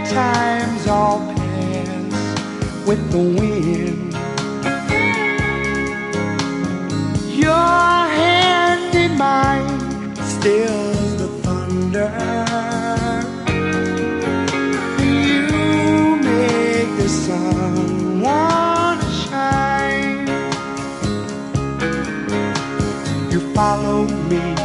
times all pass with the wind. Your hand in mine stills the thunder. You make the sun wanna shine. You follow me